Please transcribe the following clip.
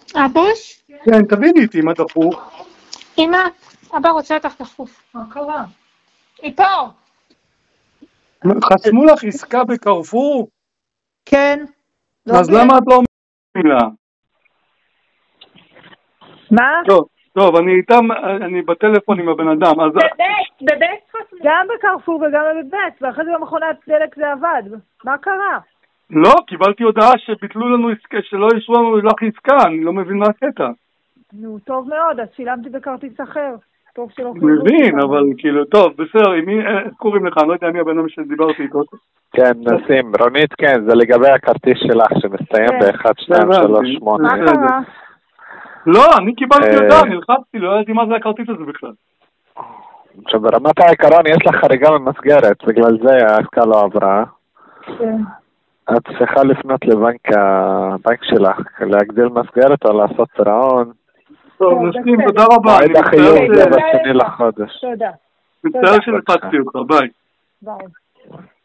אבוש? כן, תביני איתי מה דחוף. אמא, אבא רוצה אותך דחוף. מה קרה? היא פה. חסמו לך עסקה בקרפור? כן. אז למה את לא אומרת מילה? מה? טוב, אני איתם, אני בטלפון עם הבן אדם. אז בבית חסמו. גם בקרפור וגם בבית, ואחרי זה במכונת דלק זה עבד. מה קרה? לא, קיבלתי הודעה שביטלו לנו עסקה, שלא אישרו לנו לך עסקה, אני לא מבין מה הקטע. נו, טוב מאוד, אז שילמתי בכרטיס אחר. טוב שלא חייבו. מבין, אבל כאילו, טוב, בסדר, איך קוראים לך? אני לא יודע מי הבן אדם שדיברתי איתו. כן, נסים, רונית, כן, זה לגבי הכרטיס שלך שמסתיים ב-1238. מה קרה? לא, אני קיבלתי הודעה, נלחצתי, לא ידעתי מה זה הכרטיס הזה בכלל. עכשיו, ברמת העיקרון יש לך חריגה ממסגרת, בגלל זה העסקה לא עברה. כן. את צריכה לפנות לבנק שלך, להגדיל מסגרת או לעשות פירעון. טוב, נסים, תודה רבה. מועד החיוב זה ב2 לחודש. תודה. מצטער שלחצתי אותך, ביי. ביי.